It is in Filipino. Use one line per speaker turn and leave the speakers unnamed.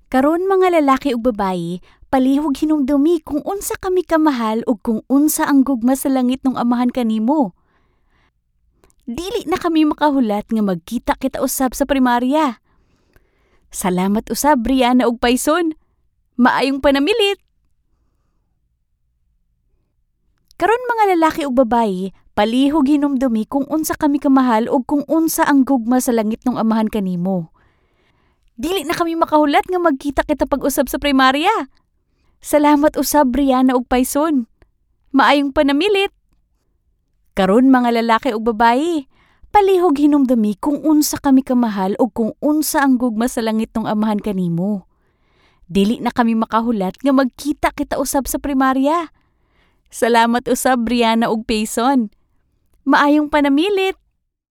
Karon mga lalaki ug babayi, palihog hinumdumi kung unsa kami kamahal ug kung unsa ang gugma sa langit ng amahan kanimo. Dili na kami makahulat nga magkita kita usab sa primarya. Salamat usab, Brianna ug Payson. Maayong panamilit. Karon mga lalaki ug babayi, palihog hinumdumi kung unsa kami kamahal ug kung unsa ang gugma sa langit ng amahan kanimo. Dili na kami makahulat nga magkita kita pag-usab sa primarya. Salamat usab, Brianna ug Payson. Maayong panamilit. Karon mga lalaki ug babayi, palihog hinumdumi kung unsa kami kamahal ug kung unsa ang gugma sa langit ng amahan kanimo. Dili na kami makahulat nga magkita kita usab sa primarya. Salamat usab, Brianna ug Payson. Maayong panamilit.